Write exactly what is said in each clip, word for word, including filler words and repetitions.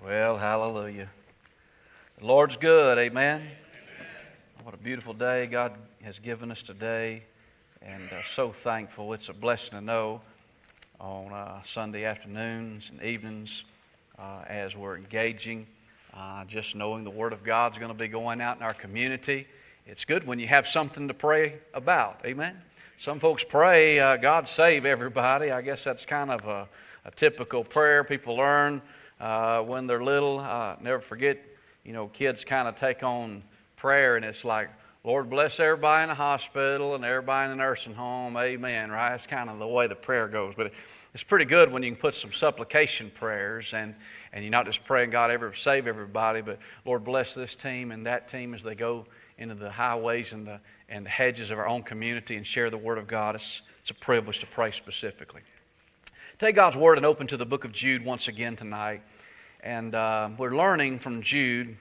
Well, hallelujah. The Lord's good, amen? Amen. What a beautiful day God has given us today, and uh, so thankful. It's a blessing to know on uh, Sunday afternoons and evenings uh, as we're engaging, uh, just knowing the Word of God's going to be going out in our community. It's good when you have something to pray about, amen? Some folks pray, uh, God save everybody. I guess that's kind of a, a typical prayer people learn Uh, when they're little. Uh, never forget, you know, kids kind of take on prayer, and it's like, Lord bless everybody in the hospital and everybody in the nursing home, amen, right? That's kind of the way the prayer goes. But it's pretty good when you can put some supplication prayers, and, and you're not just praying, God, ever save everybody, but Lord bless this team and that team as they go into the highways and the, and the hedges of our own community and share the Word of God. It's, it's a privilege to pray specifically. Take God's Word and open to the book of Jude once again tonight. And uh, we're learning from Jude.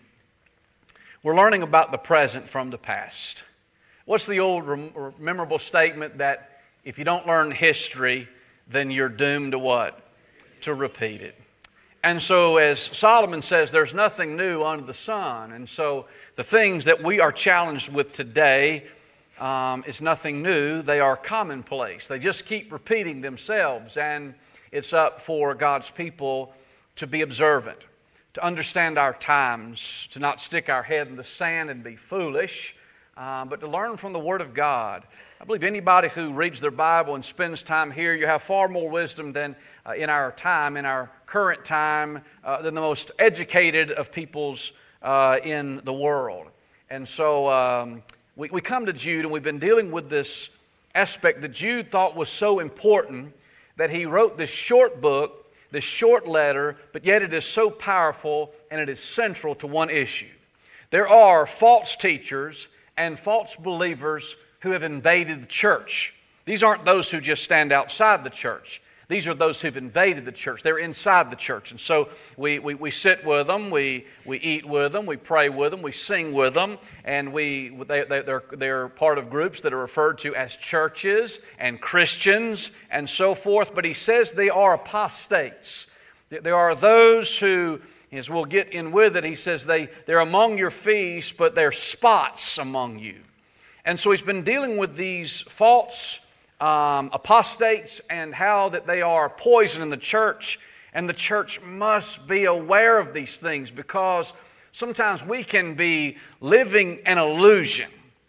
We're learning about the present from the past. What's the old rem- memorable statement that if you don't learn history, then you're doomed to what? To repeat it. And so as Solomon says, there's nothing new under the sun. And so the things that we are challenged with today um, is nothing new. They are commonplace. They just keep repeating themselves. And it's up for God's people to be observant, to understand our times, to not stick our head in the sand and be foolish, uh, but to learn from the Word of God. I believe anybody who reads their Bible and spends time here, you have far more wisdom than uh, in our time, in our current time, uh, than the most educated of peoples uh, in the world. And so um, we, we come to Jude, and we've been dealing with this aspect that Jude thought was so important that he wrote this short book, this short letter, but yet it is so powerful and it is central to one issue. There are false teachers and false believers who have invaded the church. These aren't those who just stand outside the church. These are those who've invaded the church. They're inside the church. And so we, we, we sit with them, we, we eat with them, we pray with them, we sing with them, and we they, they, they're, they're part of groups that are referred to as churches and Christians and so forth. But he says they are apostates. There are those who, as we'll get in with it, he says they, they're among your feast, but they're spots among you. And so he's been dealing with these false Um, apostates and how that they are poison in the church, and the church must be aware of these things because sometimes we can be living an illusion.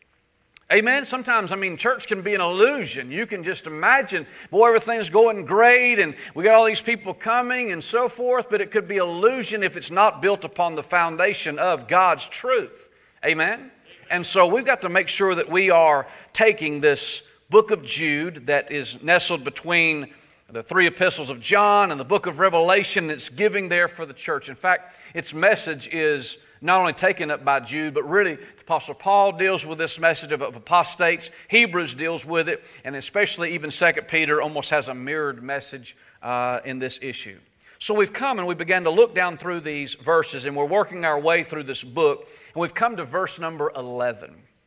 Amen? Sometimes, I mean, church can be an illusion. You can just imagine, boy, everything's going great and we got all these people coming and so forth, but it could be illusion if it's not built upon the foundation of God's truth. Amen? And so we've got to make sure that we are taking this book of Jude that is nestled between the three epistles of John and the book of Revelation. It's giving there for the church. In fact, its message is not only taken up by Jude, but really the Apostle Paul deals with this message of, of apostates. Hebrews deals with it, and especially even Second Peter almost has a mirrored message uh, in this issue. So we've come and we began to look down through these verses, and we're working our way through this book, and we've come to verse number eleven.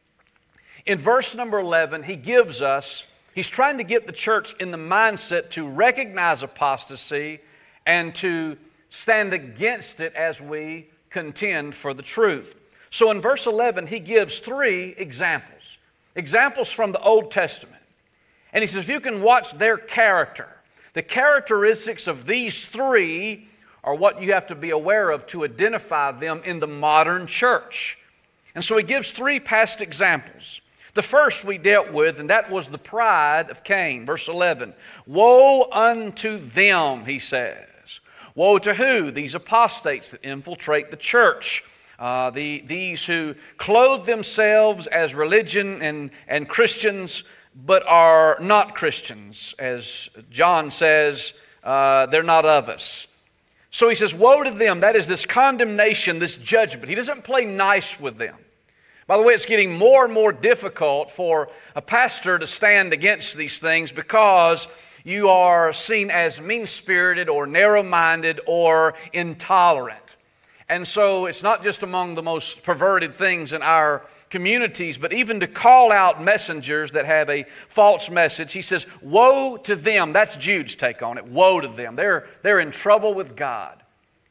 In verse number eleven, he gives us, he's trying to get the church in the mindset to recognize apostasy and to stand against it as we contend for the truth. So in verse eleven, he gives three examples. Examples from the Old Testament. And he says, if you can watch their character, the characteristics of these three are what you have to be aware of to identify them in the modern church. And so he gives three past examples. The first we dealt with, and that was the pride of Cain. Verse eleven, woe unto them, he says. Woe to who? These apostates that infiltrate the church. Uh, the, these who clothe themselves as religion and, and Christians, but are not Christians. As John says, uh, they're not of us. So he says, woe to them. That is this condemnation, this judgment. He doesn't play nice with them. By the way, it's getting more and more difficult for a pastor to stand against these things because you are seen as mean-spirited or narrow-minded or intolerant. And so it's not just among the most perverted things in our communities, but even to call out messengers that have a false message. He says, woe to them. That's Jude's take on it. Woe to them. They're, they're in trouble with God.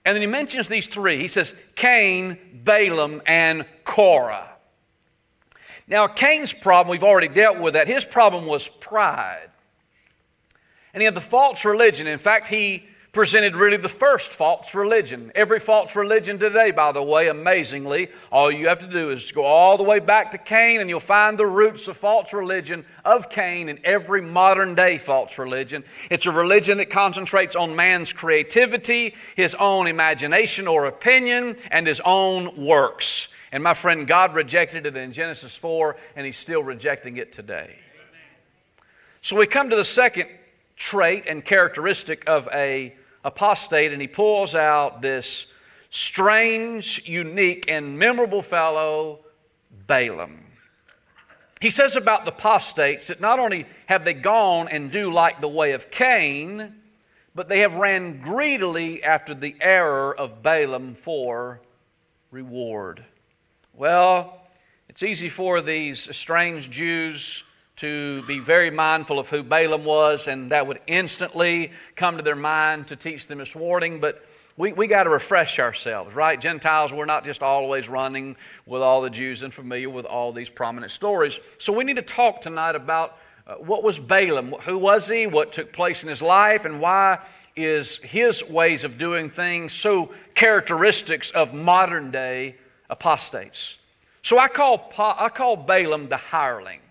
And then he mentions these three. He says Cain, Balaam, and Korah. Now, Cain's problem, we've already dealt with that. His problem was pride. And he had the false religion. In fact, he presented really the first false religion. Every false religion today, by the way, amazingly, all you have to do is go all the way back to Cain and you'll find the roots of false religion of Cain in every modern day false religion. It's a religion that concentrates on man's creativity, his own imagination or opinion, and his own works. And my friend, God rejected it in Genesis four, and He's still rejecting it today. So we come to the second trait and characteristic of a apostate, and he pulls out this strange, unique, and memorable fellow, Balaam. He says about the apostates that not only have they gone and do like the way of Cain, but they have ran greedily after the error of Balaam for reward. Well, it's easy for these strange Jews to be very mindful of who Balaam was, and that would instantly come to their mind to teach them this warning. But we, we got to refresh ourselves, right? Gentiles, we're not just always running with all the Jews and familiar with all these prominent stories. So we need to talk tonight about uh, what was Balaam? Who was he? What took place in his life? And why is his ways of doing things so characteristics of modern day apostates? So I call, I call Balaam the hireling.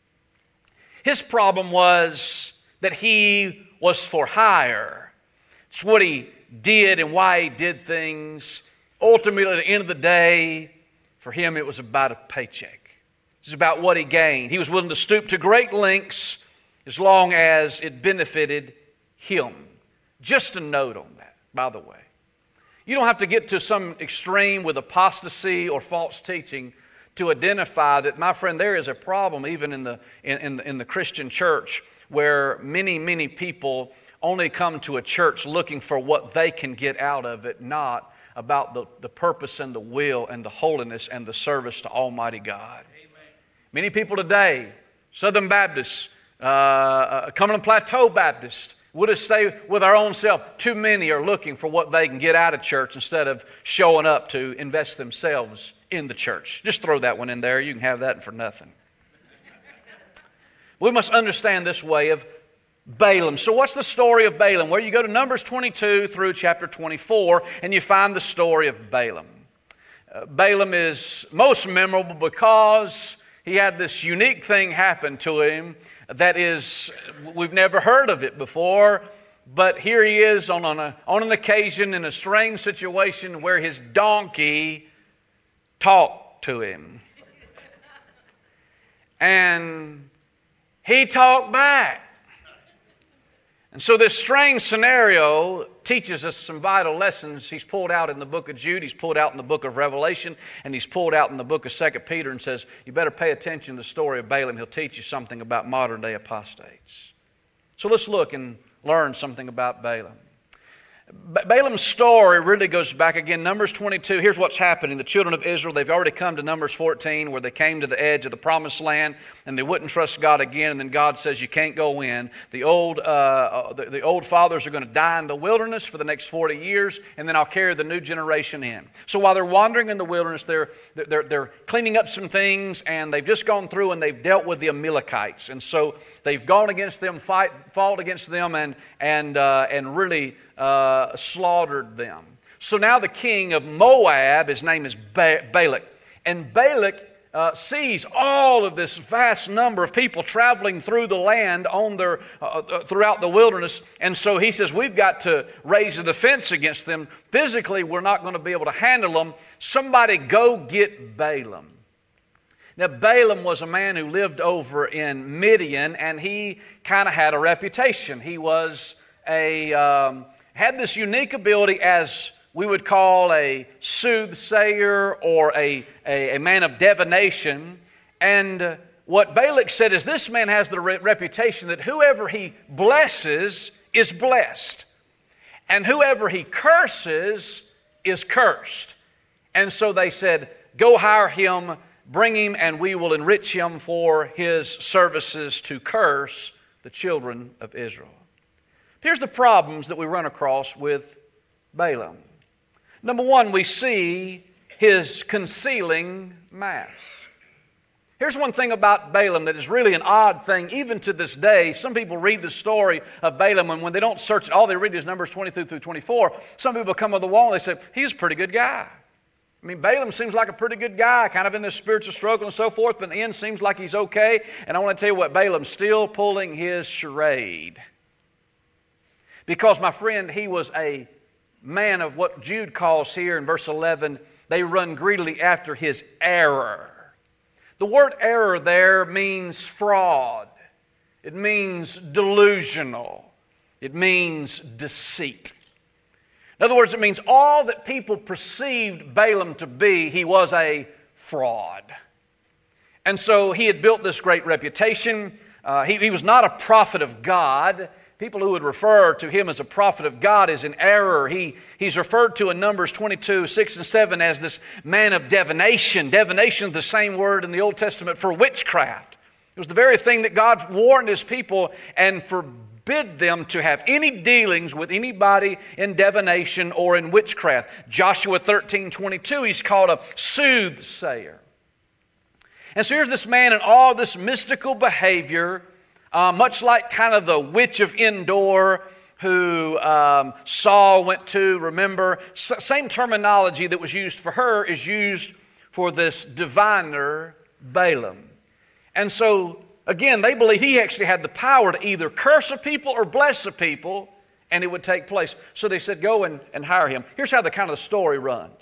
His problem was that he was for hire. It's what he did and why he did things. Ultimately, at the end of the day, for him it was about a paycheck. It's about what he gained. He was willing to stoop to great lengths as long as it benefited him. Just a note on that, by the way. You don't have to get to some extreme with apostasy or false teaching to identify that, my friend, there is a problem even in the, in, in, in the Christian church where many, many people only come to a church looking for what they can get out of it, not about the, the purpose and the will and the holiness and the service to Almighty God. Amen. Many people today, Southern Baptists, uh, uh, Cumberland Plateau Baptists, we'll just stay with our own self. Too many are looking for what they can get out of church instead of showing up to invest themselves in the church. Just throw that one in there. You can have that for nothing. We must understand this way of Balaam. So what's the story of Balaam? Well, you go to Numbers twenty-two through chapter twenty-four, and you find the story of Balaam. Uh, Balaam is most memorable because he had this unique thing happen to him that is, we've never heard of it before, but here he is on, on, a, on an occasion in a strange situation where his donkey talked to him. And he talked back. And so this strange scenario teaches us some vital lessons. He's pulled out in the book of Jude, he's pulled out in the book of Revelation, and he's pulled out in the book of Second Peter and says, you better pay attention to the story of Balaam. He'll teach you something about modern day apostates. So let's look and learn something about Balaam. Balaam's story really goes back again, Numbers twenty-two. Here's what's happening. The children of Israel, they've already come to Numbers fourteen where they came to the edge of the promised land and they wouldn't trust God again. And then God says, you can't go in. The old, uh, the, the old fathers are going to die in the wilderness for the next forty years, and then I'll carry the new generation in. So while they're wandering in the wilderness, they're, they're, they're cleaning up some things, and they've just gone through and they've dealt with the Amalekites. And so they've gone against them, fight, fought against them, and, and, uh, and really Uh, slaughtered them. So now the king of Moab, his name is ba- Balak. And Balak uh, sees all of this vast number of people traveling through the land on their, uh, throughout the wilderness. And so he says, we've got to raise a defense against them. Physically, we're not going to be able to handle them. Somebody go get Balaam. Now, Balaam was a man who lived over in Midian, and he kind of had a reputation. He was a... Um, had this unique ability as we would call a soothsayer or a, a, a man of divination. And uh, what Balak said is this man has the re- reputation that whoever he blesses is blessed, and whoever he curses is cursed. And so they said, go hire him, bring him, and we will enrich him for his services to curse the children of Israel. Here's the problems that we run across with Balaam. Number one, we see his concealing mask. Here's one thing about Balaam that is really an odd thing, even to this day. Some people read the story of Balaam, and when they don't search it, all they read is Numbers twenty-two through twenty-four. Some people come on the wall and they say, he's a pretty good guy. I mean, Balaam seems like a pretty good guy, kind of in this spiritual struggle and so forth, but in the end seems like he's okay. And I want to tell you what, Balaam's still pulling his charade. Because, my friend, he was a man of what Jude calls here in verse eleven, they run greedily after his error. The word error there means fraud. It means delusional. It means deceit. In other words, it means all that people perceived Balaam to be, he was a fraud. And so he had built this great reputation. Uh, he, he was not a prophet of God. People who would refer to him as a prophet of God is in error. He, he's referred to in Numbers twenty-two, six and seven as this man of divination. Divination is the same word in the Old Testament for witchcraft. It was the very thing that God warned his people and forbid them to have any dealings with anybody in divination or in witchcraft. Joshua thirteen twenty-two, he's called a soothsayer. And so here's this man in all this mystical behavior, Uh, much like kind of the witch of Endor who um, Saul went to, remember? S- same terminology that was used for her is used for this diviner Balaam. And so, again, they believe he actually had the power to either curse a people or bless a people, and it would take place. So they said, go and, and hire him. Here's how the kind of the story runs.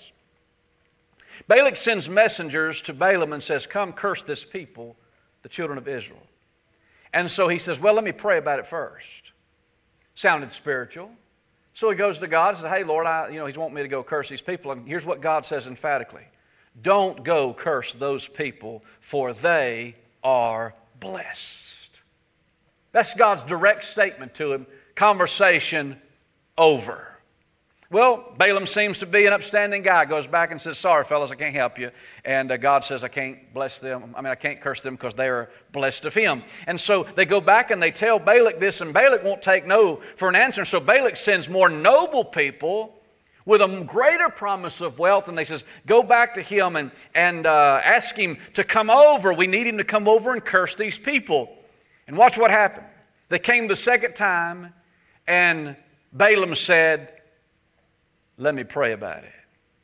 Balak sends messengers to Balaam and says, come curse this people, the children of Israel. And so he says, well, let me pray about it first. Sounded spiritual. So he goes to God and says, hey, Lord, I, you know, he's wanting me to go curse these people. And here's what God says emphatically. Don't go curse those people, for they are blessed. That's God's direct statement to him. Conversation over. Well, Balaam seems to be an upstanding guy. Goes back and says, sorry, fellas, I can't help you. And uh, God says, I can't bless them. I mean, I can't curse them because they are blessed of him. And so they go back and they tell Balak this, and Balak won't take no for an answer. So Balak sends more noble people with a greater promise of wealth. And they says, go back to him and, and uh, ask him to come over. We need him to come over and curse these people. And watch what happened. They came the second time, and Balaam said, let me pray about it.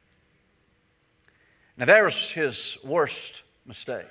Now, there was his worst mistake.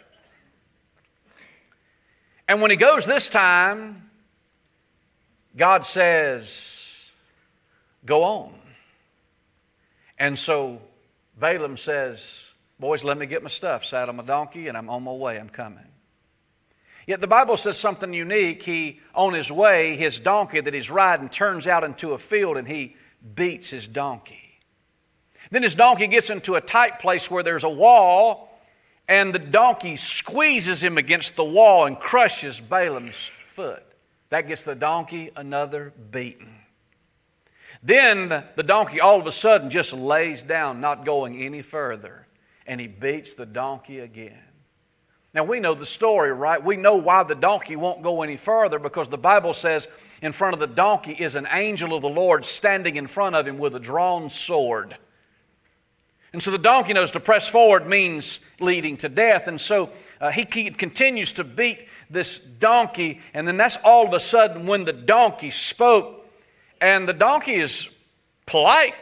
And when he goes this time, God says, go on. And so Balaam says, boys, let me get my stuff, saddle my donkey, and I'm on my way, I'm coming. Yet the Bible says something unique. He, on his way, his donkey that he's riding turns out into a field, and he beats his donkey. Then his donkey gets into a tight place where there's a wall, and the donkey squeezes him against the wall and crushes Balaam's foot. That gets the donkey another beating. Then the, the donkey all of a sudden just lays down, not going any further, and he beats the donkey again. Now we know the story, right? We know why the donkey won't go any further, because the Bible says in front of the donkey is an angel of the Lord standing in front of him with a drawn sword. And so the donkey knows to press forward means leading to death. And so uh, he continues to beat this donkey. And then that's all of a sudden when the donkey spoke. And the donkey is polite,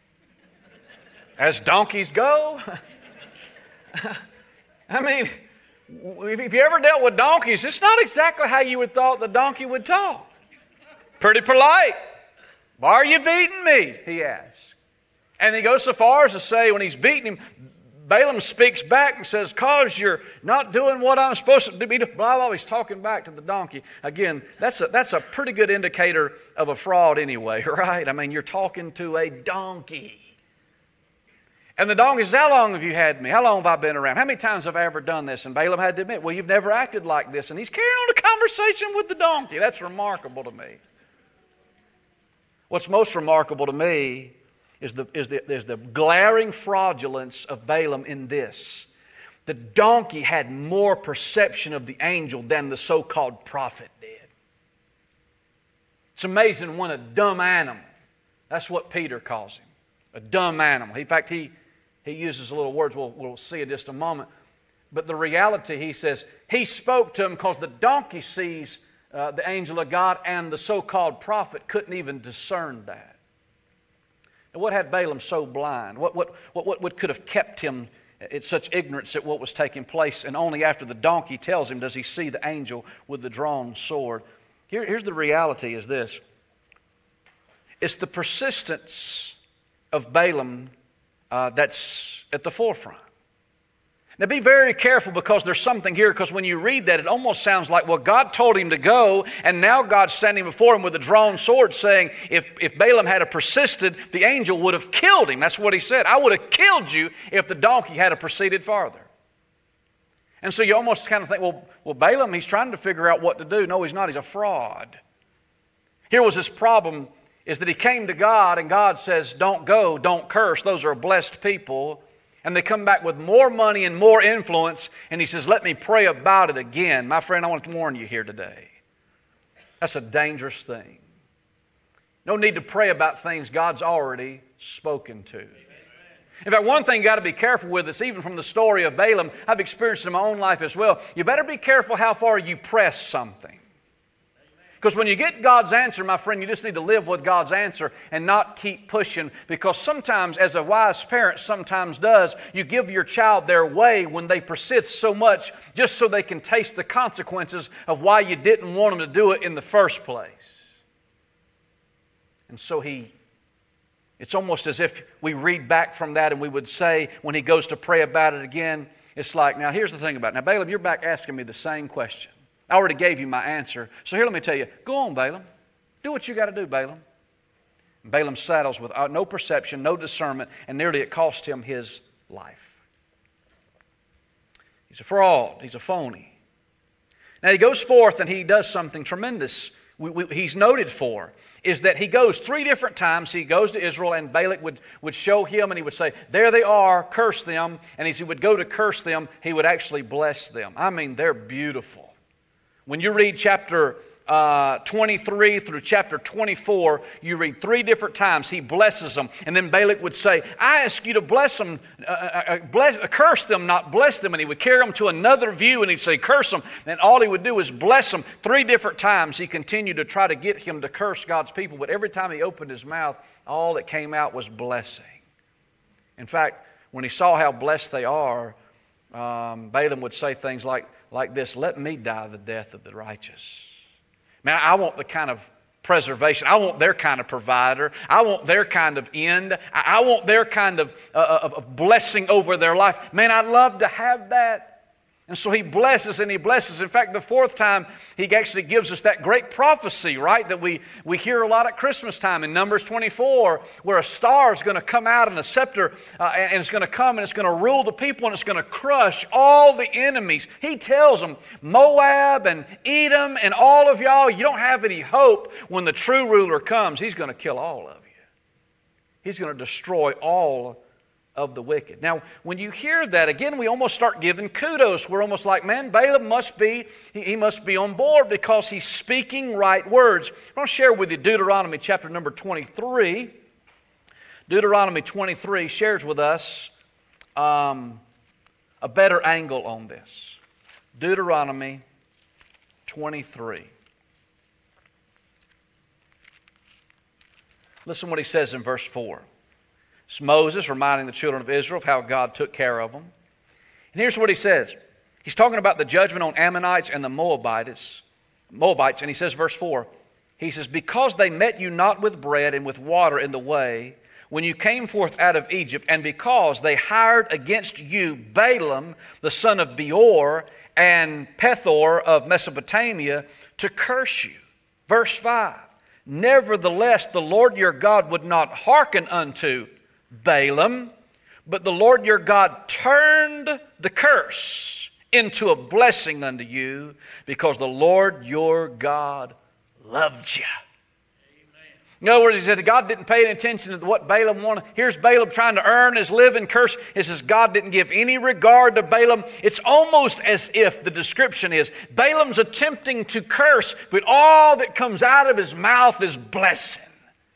as donkeys go. I mean, if you ever dealt with donkeys, it's not exactly how you would thought the donkey would talk. Pretty polite. Why are you beating me? He asks. And he goes so far as to say, when he's beating him, Balaam speaks back and says, cause you're not doing what I'm supposed to be doing. Blah, blah, he's talking back to the donkey. Again, that's a, that's a pretty good indicator of a fraud anyway, right? I mean, you're talking to a donkey. And the donkey says, how long have you had me? How long have I been around? How many times have I ever done this? And Balaam had to admit, well, you've never acted like this. And he's carrying on a conversation with the donkey. That's remarkable to me. What's most remarkable to me is the, is the, is the glaring fraudulence of Balaam in this. The donkey had more perception of the angel than the so-called prophet did. It's amazing when a dumb animal, that's what Peter calls him. a dumb animal. In fact, he, he uses a little words we'll, we'll see in just a moment. But the reality, he says, he spoke to him because the donkey sees uh, the angel of God, and the so-called prophet couldn't even discern that. And what had Balaam so blind? What, what, what, what could have kept him in such ignorance at what was taking place? And only after the donkey tells him does he see the angel with the drawn sword. Here, here's the reality is this. It's the persistence of Balaam uh, that's at the forefront. Now be very careful, because there's something here, because when you read that it almost sounds like, well, God told him to go, and now God's standing before him with a drawn sword saying, if, if Balaam had persisted, the angel would have killed him. That's what he said. I would have killed you if the donkey had proceeded farther. And so you almost kind of think, well, well, Balaam, he's trying to figure out what to do. No, he's not. He's a fraud. Here was his problem, is that he came to God, and God says, don't go, don't curse. Those are blessed people. And they come back with more money and more influence, and he says, let me pray about it again. My friend, I want to warn you here today. That's a dangerous thing. No need to pray about things God's already spoken to. In fact, one thing you got to be careful with is, even from the story of Balaam, I've experienced it in my own life as well. You better be careful how far you press something. Because when you get God's answer, my friend, you just need to live with God's answer and not keep pushing. Because sometimes, as a wise parent sometimes does, you give your child their way when they persist so much just so they can taste the consequences of why you didn't want them to do it in the first place. And so he, it's almost as if we read back from that and we would say, when he goes to pray about it again, it's like, now here's the thing about it. Now, Balaam, you're back asking me the same question. I already gave you my answer. So here, let me tell you, go on, Balaam. Do what you got to do, Balaam. And Balaam saddles with no perception, no discernment, and nearly it cost him his life. He's a fraud. He's a phony. Now he goes forth and he does something tremendous. We, we, he's noted for is that he goes three different times. He goes to Israel, and Balak would, would show him, and he would say, there they are, curse them. And as he would go to curse them, he would actually bless them. I mean, they're beautiful. When you read chapter uh, twenty-three through chapter twenty-four, you read three different times he blesses them. And then Balak would say, I ask you to bless them, uh, uh, bless, uh, curse them, not bless them. And he would carry them to another view, and he'd say, curse them. And all he would do is bless them. Three different times he continued to try to get him to curse God's people. But every time he opened his mouth, all that came out was blessing. In fact, when he saw how blessed they are, um, Balaam would say things like, like this, let me die the death of the righteous. Man, I want the kind of preservation. I want their kind of provider. I want their kind of end. I want their kind of, uh, of, of blessing over their life. Man, I'd love to have that. And so he blesses and he blesses. In fact, the fourth time, he actually gives us that great prophecy, right, that we, we hear a lot at Christmas time in Numbers twenty-four, where a star is going to come out and a scepter, uh, and it's going to come and it's going to rule the people and it's going to crush all the enemies. He tells them, Moab and Edom and all of y'all, you don't have any hope. When the true ruler comes, he's going to kill all of you. He's going to destroy all of the wicked. Now, when you hear that, again, we almost start giving kudos. We're almost like, man, Balaam must be, he, he must be on board because he's speaking right words. I want to share with you Deuteronomy chapter number twenty-three. Deuteronomy twenty-three shares with us um, a better angle on this. Deuteronomy twenty-three. Listen what he says in verse four. It's Moses reminding the children of Israel of how God took care of them. And here's what he says. He's talking about the judgment on Ammonites and the Moabites. Moabites, and he says, verse four, he says, because they met you not with bread and with water in the way, when you came forth out of Egypt, and because they hired against you Balaam, the son of Beor, and Pethor of Mesopotamia, to curse you. Verse five, nevertheless, the Lord your God would not hearken unto Balaam, but the Lord your God turned the curse into a blessing unto you, because the Lord your God loved you. Amen. In other words, he said God didn't pay any attention to what Balaam wanted. Here's Balaam trying to earn his living. Curse. It says God didn't give any regard to Balaam. It's almost as if the description is Balaam's attempting to curse, but all that comes out of his mouth is blessing.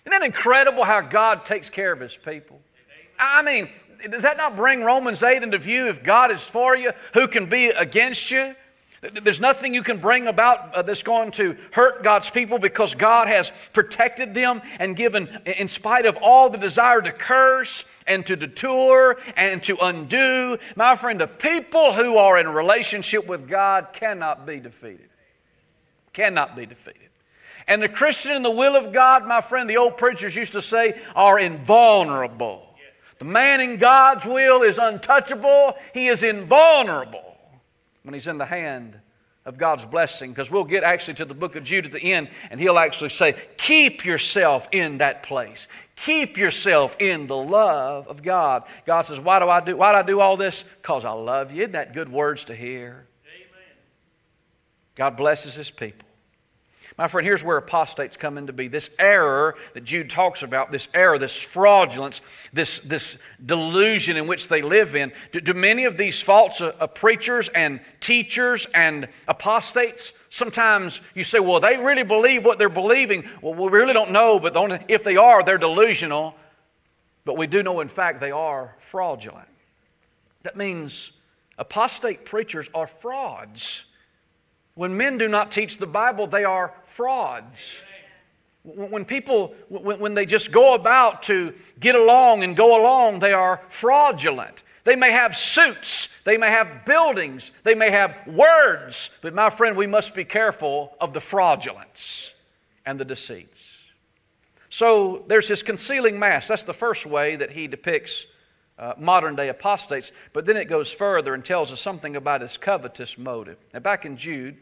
Isn't that incredible how God takes care of His people? I mean, does that not bring Romans eight into view? If God is for you, who can be against you? There's nothing you can bring about uh, that's going to hurt God's people because God has protected them and given, in spite of all the desire to curse and to detour and to undo. My friend, the people who are in relationship with God cannot be defeated. Cannot be defeated. And the Christian in the will of God, my friend, the old preachers used to say, are invulnerable. The man in God's will is untouchable. He is invulnerable when he's in the hand of God's blessing. Because we'll get actually to the book of Jude at the end, and he'll actually say, keep yourself in that place. Keep yourself in the love of God. God says, why do I do, why do I do all this? Because I love you. Isn't that good words to hear? Amen. God blesses His people. My friend, here's where apostates come into be. This error that Jude talks about, this error, this fraudulence, this, this delusion in which they live in. Do, do many of these false uh, uh, preachers and teachers and apostates, sometimes you say, well, they really believe what they're believing. Well, we really don't know, but the only, if they are, they're delusional. But we do know, in fact, they are fraudulent. That means apostate preachers are frauds. When men do not teach the Bible, they are frauds. When people, when they just go about to get along and go along, they are fraudulent. They may have suits, they may have buildings, they may have words, but my friend, we must be careful of the fraudulence and the deceits. So there's his concealing mask. That's the first way that he depicts uh, modern-day apostates. But then it goes further and tells us something about his covetous motive. Now back in Jude,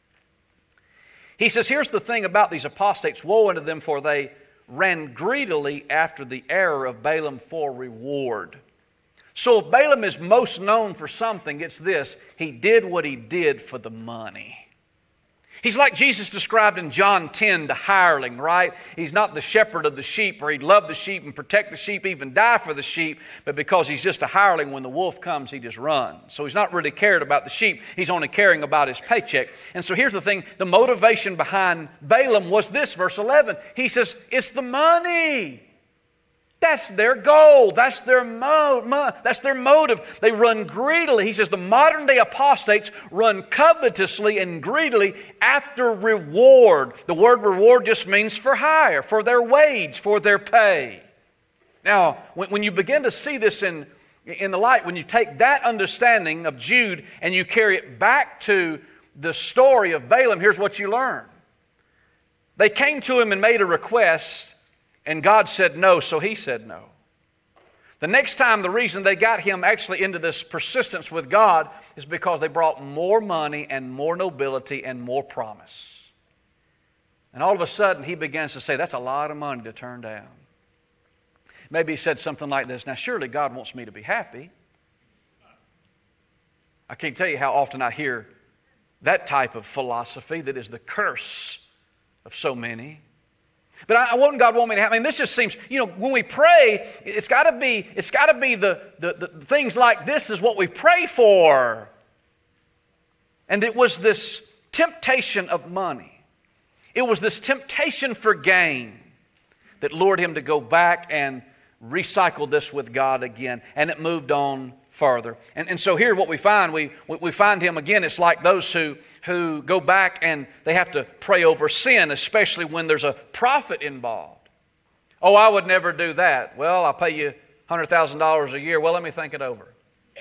he says, here's the thing about these apostates. Woe unto them, for they ran greedily after the error of Balaam for reward. So if Balaam is most known for something, it's this. He did what he did for the money. He's like Jesus described in John ten, the hireling, right? He's not the shepherd of the sheep, or he'd love the sheep and protect the sheep, even die for the sheep, but because he's just a hireling, when the wolf comes, he just runs. So he's not really cared about the sheep. He's only caring about his paycheck. And so here's the thing. The motivation behind Balaam was this, verse eleven. He says, it's the money. That's their goal. That's their mo- mo- that's their motive. They run greedily. He says the modern day apostates run covetously and greedily after reward. The word reward just means for hire, for their wage, for their pay. Now, when, when you begin to see this in, in the light, when you take that understanding of Jude and you carry it back to the story of Balaam, here's what you learn. They came to him and made a request, and God said no, so he said no. The next time, the reason they got him actually into this persistence with God is because they brought more money and more nobility and more promise. And all of a sudden, he begins to say, that's a lot of money to turn down. Maybe he said something like this, now surely God wants me to be happy. I can't tell you how often I hear that type of philosophy that is the curse of so many. But I, I wouldn't God want me to have, I mean, this just seems, you know, when we pray, it's got to be, it's got to be the, the, the things like this is what we pray for. And it was this temptation of money. It was this temptation for gain that lured him to go back and recycle this with God again. And it moved on further. And, and so here what we find, we, we find him again, it's like those who who go back and they have to pray over sin, especially when there's a profit involved. Oh, I would never do that. Well, I'll pay you one hundred thousand dollars a year. Well, let me think it over.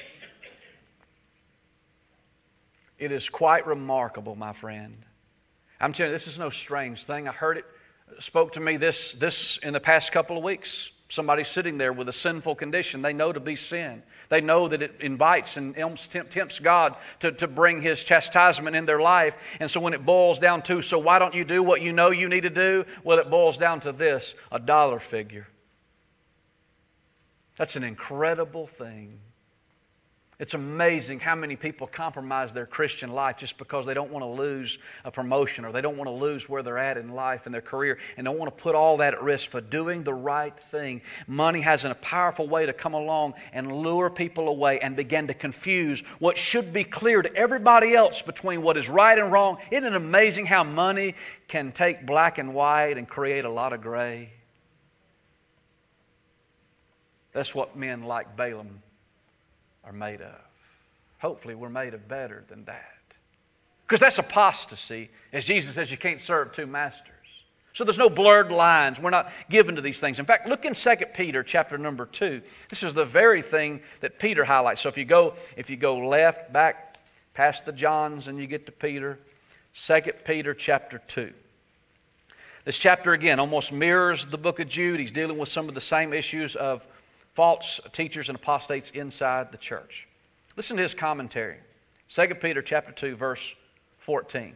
It is quite remarkable, my friend. I'm telling you, this is no strange thing. I heard it, spoke to me this, this in the past couple of weeks. Somebody sitting there with a sinful condition. They know to be sin. They know that it invites and tempts God to, to bring His chastisement in their life. And so when it boils down to, so why don't you do what you know you need to do? Well, it boils down to this, a dollar figure. That's an incredible thing. It's amazing how many people compromise their Christian life just because they don't want to lose a promotion, or they don't want to lose where they're at in life and their career, and don't want to put all that at risk for doing the right thing. Money has a powerful way to come along and lure people away and begin to confuse what should be clear to everybody else between what is right and wrong. Isn't it amazing how money can take black and white and create a lot of gray? That's what men like Balaam are made of. Hopefully we're made of better than that. Because that's apostasy. As Jesus says, you can't serve two masters. So there's no blurred lines. We're not given to these things. In fact, look in Second Peter chapter number two. This is the very thing that Peter highlights. So if you go, if you go left, back, past the Johns, and you get to Peter, Second Peter chapter two. This chapter, again, almost mirrors the book of Jude. He's dealing with some of the same issues of false teachers and apostates inside the church. Listen to his commentary. Second Peter chapter two, verse fourteen.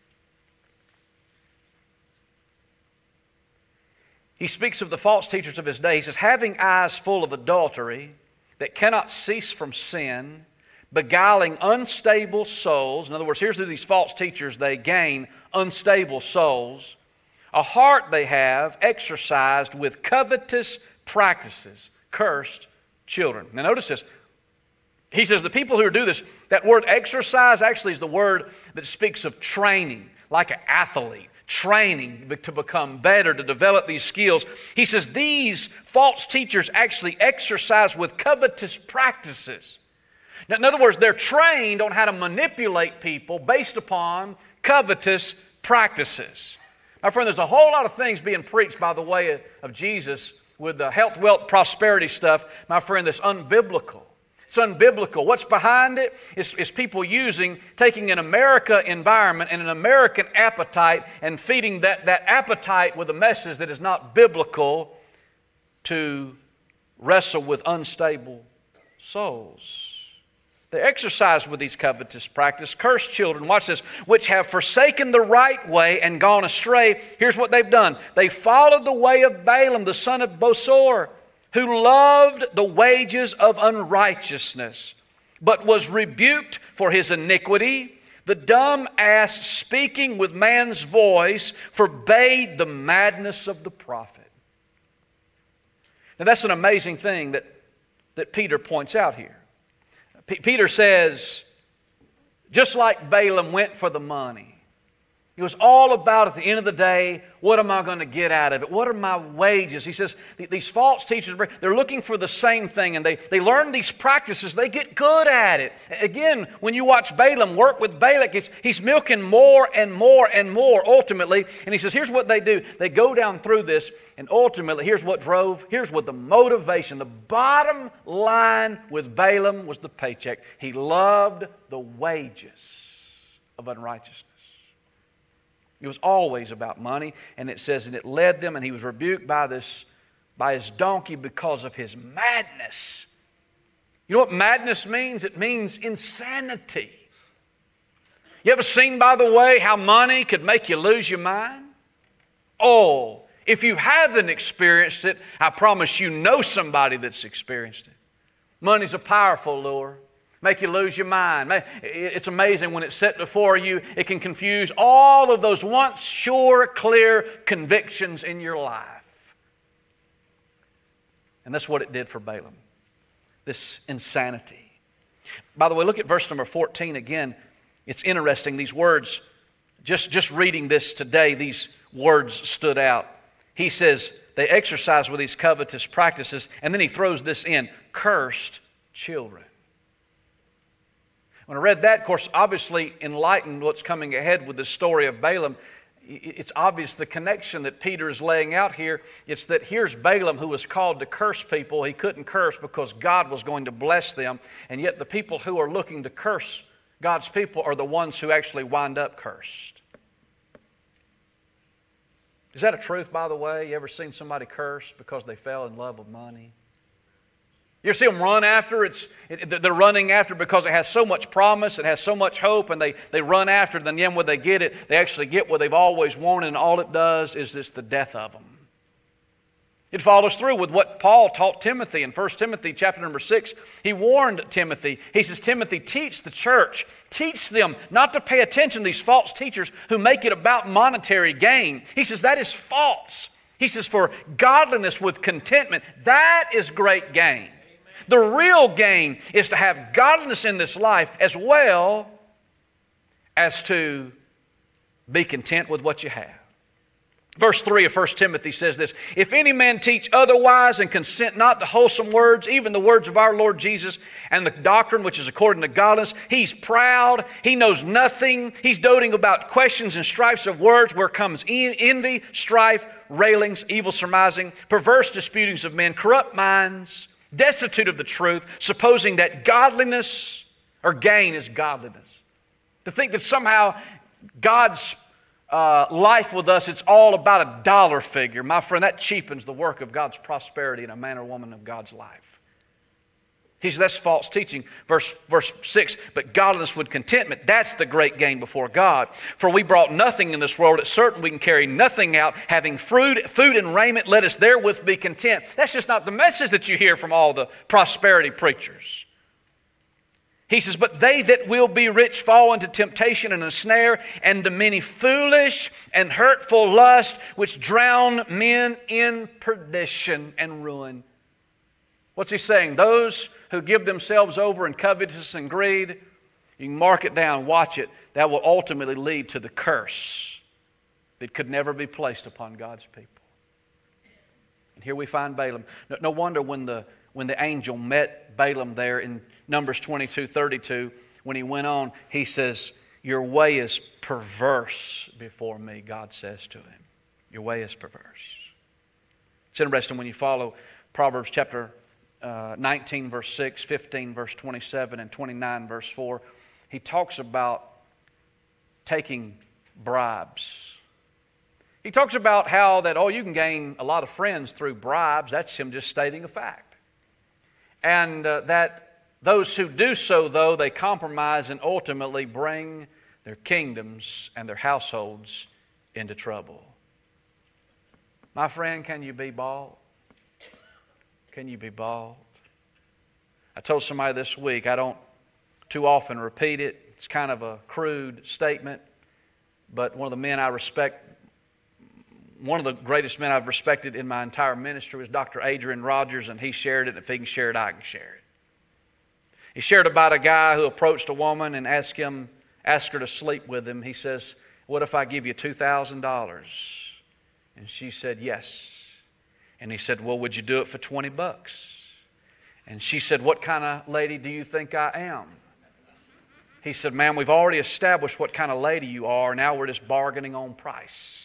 He speaks of the false teachers of his day. He says, having eyes full of adultery that cannot cease from sin, beguiling unstable souls. In other words, here's through these false teachers they gain unstable souls. A heart they have exercised with covetous practices, cursed children. Now notice this. He says the people who do this, that word exercise actually is the word that speaks of training, like an athlete. Training to become better, to develop these skills. He says these false teachers actually exercise with covetous practices. Now, in other words, they're trained on how to manipulate people based upon covetous practices. My friend, there's a whole lot of things being preached by the way of Jesus with the health, wealth, prosperity stuff, my friend, that's unbiblical. It's unbiblical. What's behind it is, is people using, taking an America environment and an American appetite and feeding that, that appetite with a message that is not biblical to wrestle with unstable souls. They exercise with these covetous practices. Cursed children, watch this, which have forsaken the right way and gone astray. Here's what they've done. They followed the way of Balaam, the son of Bosor, who loved the wages of unrighteousness, but was rebuked for his iniquity. The dumb ass, speaking with man's voice, forbade the madness of the prophet. Now that's an amazing thing that, that Peter points out here. P- Peter says, just like Balaam went for the money, it was all about, at the end of the day, what am I going to get out of it? What are my wages? He says, these false teachers, they're looking for the same thing, and they, they learn these practices. They get good at it. Again, when you watch Balaam work with Balak, he's, he's milking more and more and more, ultimately. And he says, here's what they do. They go down through this, and ultimately, here's what drove, here's what the motivation, the bottom line with Balaam was the paycheck. He loved the wages of unrighteousness. It was always about money, and it says, and it led them, and he was rebuked by this, by his donkey because of his madness. You know what madness means? It means insanity. You ever seen, by the way, how money could make you lose your mind? Oh, if you haven't experienced it, I promise you know somebody that's experienced it. Money's a powerful lure. Make you lose your mind. It's amazing when it's set before you. It can confuse all of those once sure, clear convictions in your life. And that's what it did for Balaam. This insanity. By the way, look at verse number fourteen again. It's interesting. These words, just, just reading this today, these words stood out. He says they exercise with these covetous practices, and then he throws this in, cursed children. When I read that, of course, obviously enlightened what's coming ahead with the story of Balaam. It's obvious the connection that Peter is laying out here. It's that here's Balaam who was called to curse people. He couldn't curse because God was going to bless them. And yet the people who are looking to curse God's people are the ones who actually wind up cursed. Is that a truth, by the way? You ever seen somebody cursed because they fell in love with money? You ever see them run after? It's, it, they're running after because it has so much promise, it has so much hope, and they, they run after it, and then when they get it, they actually get what they've always wanted, and all it does is this the death of them. It follows through with what Paul taught Timothy in First Timothy chapter number six. He warned Timothy. He says, Timothy, teach the church. Teach them not to pay attention to these false teachers who make it about monetary gain. He says, that is false. He says, for godliness with contentment, that is great gain. The real gain is to have godliness in this life as well as to be content with what you have. Verse three of First Timothy says this, "If any man teach otherwise and consent not to wholesome words, even the words of our Lord Jesus and the doctrine which is according to godliness, he's proud, he knows nothing, he's doting about questions and strifes of words, where comes envy, strife, railings, evil surmising, perverse disputings of men, corrupt minds, destitute of the truth, supposing that godliness or gain is godliness." To think that somehow God's Uh, life with us, it's all about a dollar figure. My friend, that cheapens the work of God's prosperity in a man or woman of God's life. He says that's false teaching. Verse, verse six, "But godliness with contentment, that's the great gain before God. For we brought nothing in this world. It's certain we can carry nothing out. Having food, food and raiment, let us therewith be content." That's just not the message that you hear from all the prosperity preachers. He says, "But they that will be rich fall into temptation and a snare, and to many foolish and hurtful lusts, which drown men in perdition and ruin." What's he saying? Those who give themselves over in covetousness and greed, you can mark it down, watch it, that will ultimately lead to the curse that could never be placed upon God's people. And here we find Balaam. No, no wonder when the when the angel met Balaam there in Numbers twenty-two thirty-two, when he went on, he says, "Your way is perverse before me," God says to him. Your way is perverse. It's interesting when you follow Proverbs chapter uh, nineteen, verse six, fifteen, verse twenty-seven, and twenty-nine, verse four. He talks about taking bribes. He talks about how that, oh, you can gain a lot of friends through bribes. That's him just stating a fact. And uh, that those who do so, though, they compromise and ultimately bring their kingdoms and their households into trouble. My friend, can you be bald? Can you be bald? I told somebody this week, I don't too often repeat it. It's kind of a crude statement, but one of the men I respect, one of the greatest men I've respected in my entire ministry was Doctor Adrian Rogers, and he shared it, and if he can share it, I can share it. He shared about a guy who approached a woman and asked him, asked her to sleep with him. He says, "What if I give you two thousand dollars? And she said, "Yes." And he said, "Well, would you do it for twenty bucks? And she said, "What kind of lady do you think I am?" He said, "Ma'am, we've already established what kind of lady you are. Now we're just bargaining on price."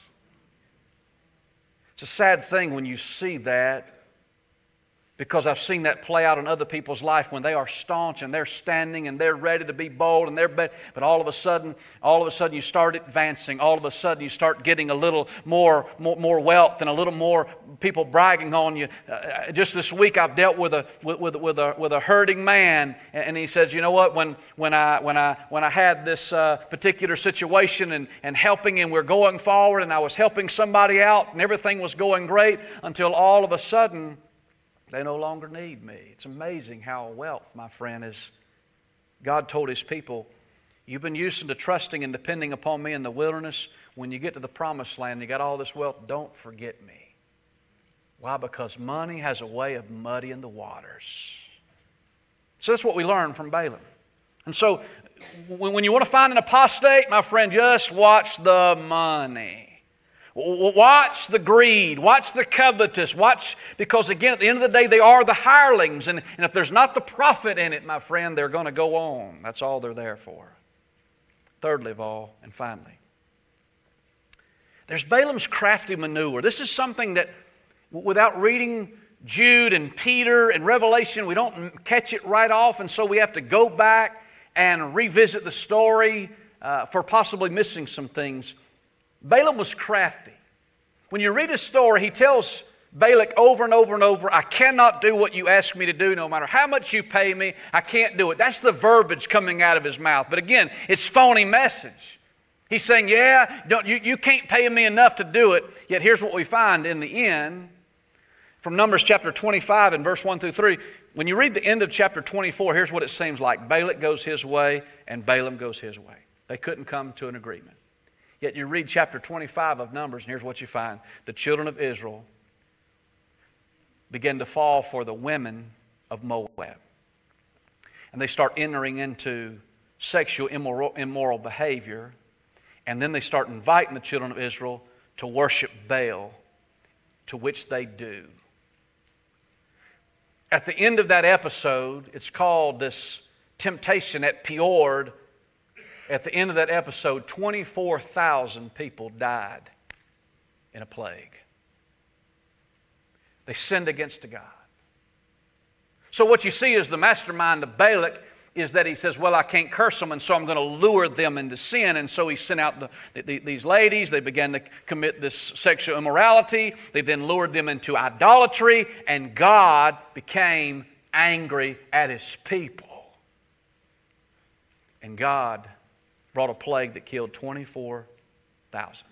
It's a sad thing when you see that, because I've seen that play out in other people's life when they are staunch and they're standing and they're ready to be bold and they're be- but all of a sudden, all of a sudden you start advancing. All of a sudden you start getting a little more, more, more wealth and a little more people bragging on you. Uh, just this week I've dealt with a with, with, with a with a hurting man, and, and he says, "You know what? When when I when I when I had this uh, particular situation and and helping, and we're going forward, and I was helping somebody out, and everything was going great until all of a sudden." They no longer need me. It's amazing how wealth, my friend, is. God told His people, "You've been used to trusting and depending upon me in the wilderness. When you get to the promised land, you got all this wealth, don't forget me." Why? Because money has a way of muddying the waters. So that's what we learn from Balaam. And so when you want to find an apostate, my friend, just watch the money. Watch the greed, watch the covetous, watch, because again, at the end of the day, they are the hirelings, and, and if there's not the profit in it, my friend, they're going to go on. That's all they're there for. Thirdly of all, and finally, there's Balaam's crafty maneuver. This is something that, without reading Jude and Peter and Revelation, we don't catch it right off, and so we have to go back and revisit the story uh, for possibly missing some things. Balaam was crafty. When you read his story, he tells Balak over and over and over, "I cannot do what you ask me to do, no matter how much you pay me, I can't do it." That's the verbiage coming out of his mouth. But again, it's phony message. He's saying, yeah, don't, you, you can't pay me enough to do it. Yet here's what we find in the end. From Numbers chapter twenty-five and verse one through three, when you read the end of chapter twenty-four, here's what it seems like. Balak goes his way and Balaam goes his way. They couldn't come to an agreement. Yet you read chapter twenty-five of Numbers, and here's what you find. The children of Israel begin to fall for the women of Moab. And they start entering into sexual immoral, immoral behavior. And then they start inviting the children of Israel to worship Baal, to which they do. At the end of that episode, it's called this temptation at Peor. At the end of that episode, twenty-four thousand people died in a plague. They sinned against God. So what you see is the mastermind of Balak is that he says, well, I can't curse them, and so I'm going to lure them into sin. And so he sent out the, the, these ladies. They began to commit this sexual immorality. They then lured them into idolatry, and God became angry at His people. And God brought a plague that killed twenty-four thousand.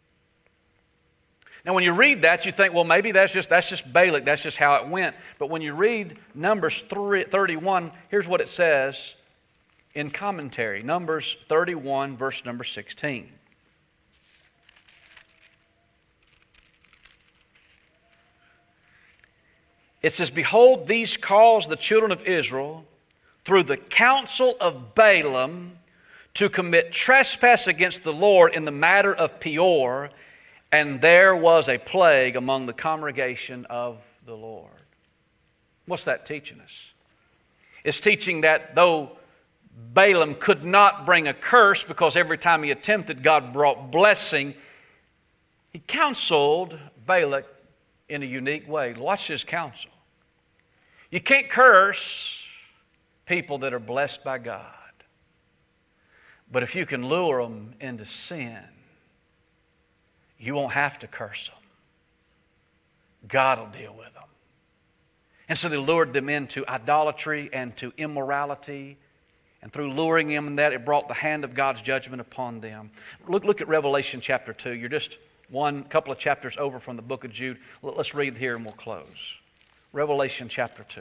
Now, when you read that, you think, well, maybe that's just that's just Balak. That's just how it went. But when you read Numbers thirty-one, here's what it says in commentary. Numbers thirty-one, verse number sixteen. It says, behold, these caused the children of Israel through the counsel of Balaam to commit trespass against the Lord in the matter of Peor, and there was a plague among the congregation of the Lord. What's that teaching us? It's teaching that though Balaam could not bring a curse because every time he attempted, God brought blessing, he counseled Balak in a unique way. Watch his counsel. You can't curse people that are blessed by God. But if you can lure them into sin, you won't have to curse them. God will deal with them. And so they lured them into idolatry and to immorality. And through luring them in that, it brought the hand of God's judgment upon them. Look, look at Revelation chapter two. You're just one couple of chapters over from the book of Jude. Let's read here and we'll close. Revelation chapter two.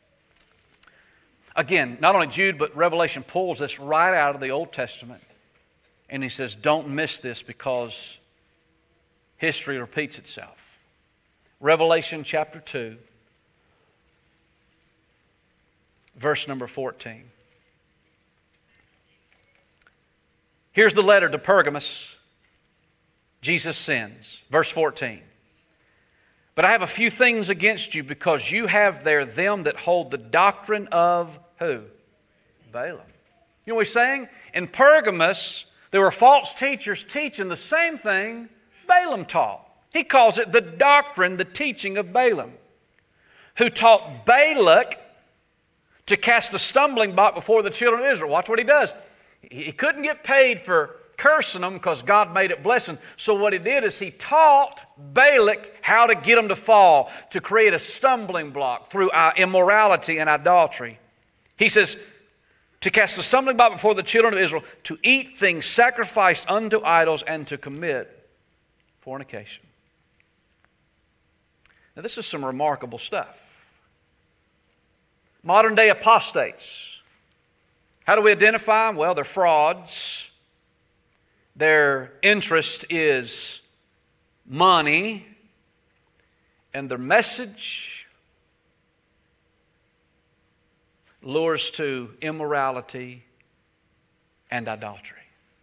Again, not only Jude, but Revelation pulls this right out of the Old Testament. And he says, don't miss this because history repeats itself. Revelation chapter two, verse number fourteen. Here's the letter to Pergamos. Jesus sends. Verse fourteen. But I have a few things against you because you have there them that hold the doctrine of who? Balaam. You know what he's saying? In Pergamos, there were false teachers teaching the same thing Balaam taught. He calls it the doctrine, the teaching of Balaam, who taught Balak to cast a stumbling block before the children of Israel. Watch what he does. He couldn't get paid for cursing them because God made it blessing. So what he did is he taught Balak how to get them to fall, to create a stumbling block through immorality and idolatry. He says, to cast a stumbling block before the children of Israel, to eat things sacrificed unto idols, and to commit fornication. Now this is some remarkable stuff. Modern day apostates. How do we identify them? Well, they're frauds. Their interest is money. And their message lures to immorality and idolatry.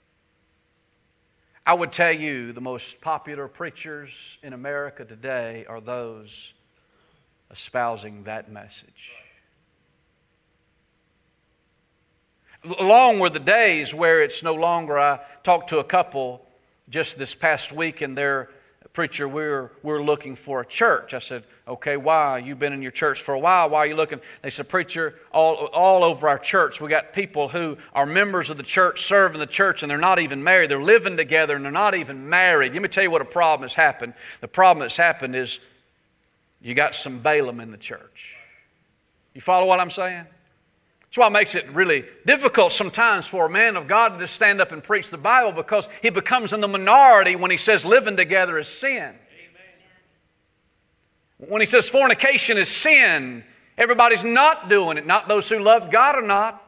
I would tell you the most popular preachers in America today are those espousing that message. Long were the days where it's no longer, I talked to a couple just this past week and their preacher, we're, we're looking for a church. I said, okay, why? You've been in your church for a while. Why are you looking? They said, preacher, all, all over our church, we got people who are members of the church, serve in the church, and they're not even married. They're living together and they're not even married. Let me tell you what a problem has happened. The problem that's happened is you got some Balaam in the church. You follow what I'm saying? That's why it makes it really difficult sometimes for a man of God to just stand up and preach the Bible, because he becomes in the minority when he says living together is sin. Amen. When he says fornication is sin, everybody's not doing it. Not those who love God are not.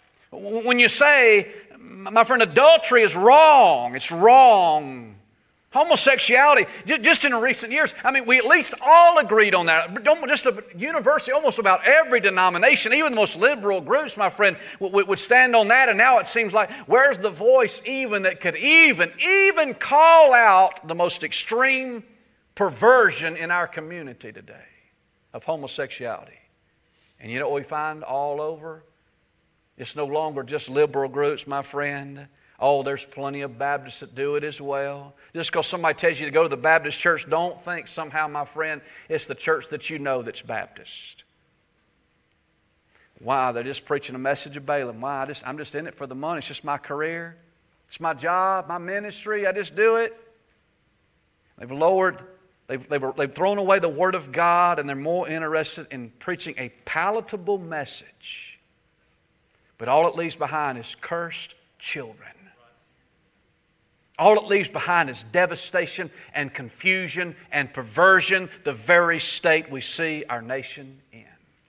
Amen. When you say, my friend, adultery is wrong, it's wrong. Homosexuality, just in recent years, I mean, we at least all agreed on that. Just a university, almost about every denomination, even the most liberal groups, my friend, would stand on that. And now it seems like, where's the voice even that could even, even call out the most extreme perversion in our community today of homosexuality? And you know what we find all over? It's no longer just liberal groups, my friend. Oh, there's plenty of Baptists that do it as well. Just because somebody tells you to go to the Baptist church, don't think somehow, my friend, it's the church that you know that's Baptist. Why? They're just preaching a message of Balaam. Why? I just, I'm just in it for the money. It's just my career. It's my job, my ministry. I just do it. They've lowered, they've, they've, they've thrown away the Word of God, and they're more interested in preaching a palatable message. But all it leaves behind is cursed children. All it leaves behind is devastation and confusion and perversion, the very state we see our nation in.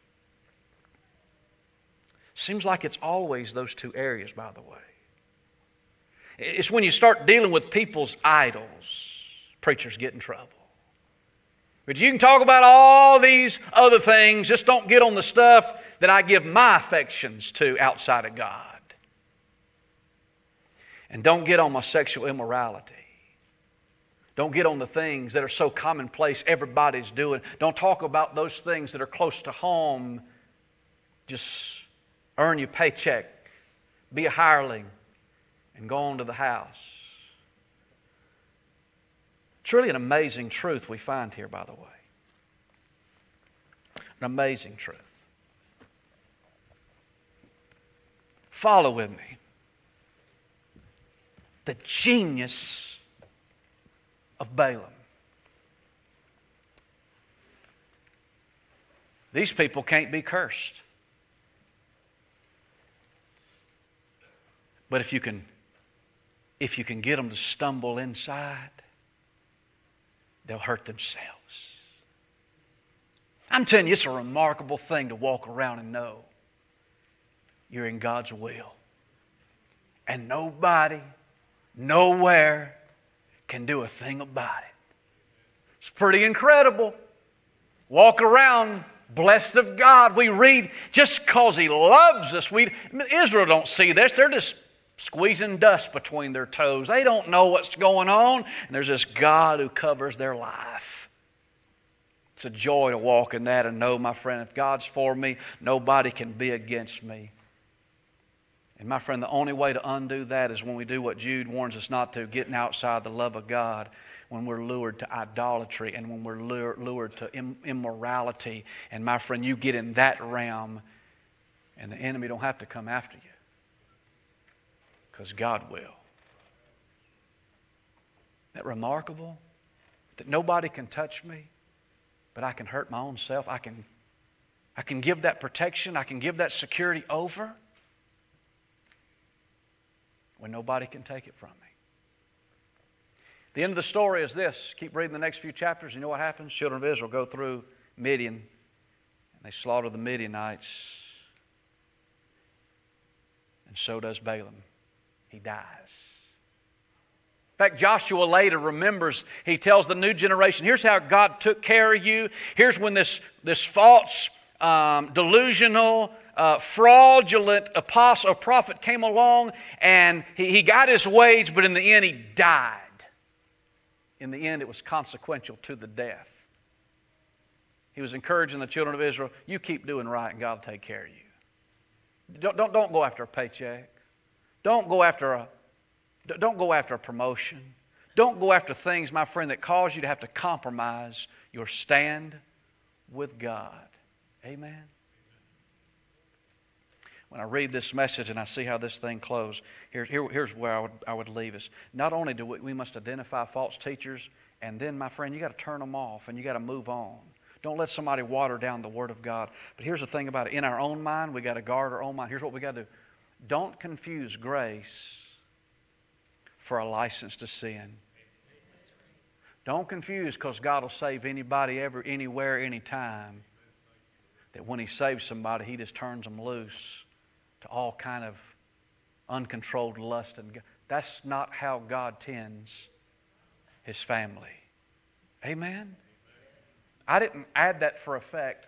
Seems like it's always those two areas, by the way. It's when you start dealing with people's idols, preachers get in trouble. But you can talk about all these other things, just don't get on the stuff that I give my affections to outside of God. And don't get on my sexual immorality. Don't get on the things that are so commonplace everybody's doing. Don't talk about those things that are close to home. Just earn your paycheck, be a hireling, and go on to the house. It's really an amazing truth we find here, by the way. An amazing truth. Follow with me. The genius of Balaam. These people can't be cursed. But if you can, if you can get them to stumble inside, they'll hurt themselves. I'm telling you, it's a remarkable thing to walk around and know you're in God's will. And nobody, nowhere can do a thing about it. It's pretty incredible. Walk around blessed of God. We read just because He loves us. We, Israel don't see this. They're just squeezing dust between their toes. They don't know what's going on. And there's this God who covers their life. It's a joy to walk in that and know, my friend, if God's for me, nobody can be against me. And my friend, the only way to undo that is when we do what Jude warns us not to, getting outside the love of God, when we're lured to idolatry and when we're lured to immorality. And my friend, you get in that realm and the enemy don't have to come after you because God will. Isn't that remarkable? That nobody can touch me, but I can hurt my own self. I can, I can give that protection. I can give that security over when nobody can take it from me. The end of the story is this. Keep reading the next few chapters. You know what happens? Children of Israel go through Midian, and they slaughter the Midianites. And so does Balaam. He dies. In fact, Joshua later remembers, he tells the new generation, here's how God took care of you. Here's when this, this false, um, delusional, Uh, fraudulent apostle or prophet came along and he, he got his wage, but in the end he died. In the end it was consequential to the death. He was encouraging the children of Israel, you keep doing right and God will take care of you. Don't, don't, don't go after a paycheck. Don't go after a, don't go after a promotion. Don't go after things, my friend, that cause you to have to compromise your stand with God. Amen. When I read this message and I see how this thing closed, here, here, here's where I would, I would leave us. Not only do we, we must identify false teachers, and then, my friend, you got to turn them off and you got to move on. Don't let somebody water down the Word of God. But here's the thing about it. In our own mind, we got to guard our own mind. Here's what we got to do. Don't confuse grace for a license to sin. Don't confuse because God will save anybody, ever, anywhere, anytime. That when He saves somebody, He just turns them loose to all kind of uncontrolled lust. And that's not how God tends His family. Amen? I didn't add that for effect.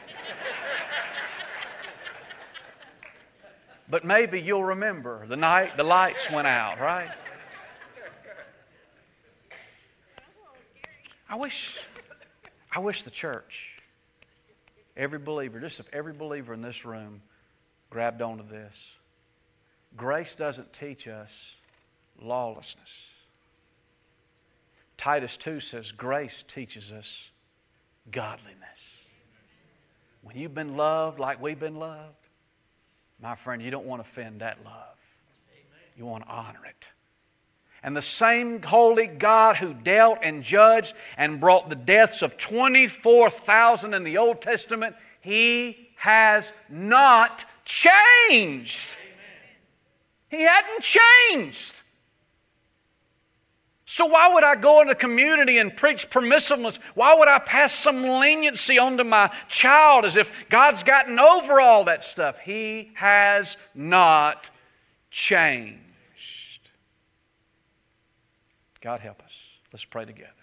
But maybe you'll remember the night the lights went out, right? I wish, I wish the church, every believer, just if every believer in this room grabbed onto this. Grace doesn't teach us lawlessness. Titus two says grace teaches us godliness. When you've been loved like we've been loved, my friend, you don't want to offend that love. You want to honor it. And the same holy God who dealt and judged and brought the deaths of twenty-four thousand in the Old Testament, He has not changed. He hadn't changed. So why would I go into the community and preach permissiveness? Why would I pass some leniency onto my child as if God's gotten over all that stuff? He has not changed. God help us. Let's pray together.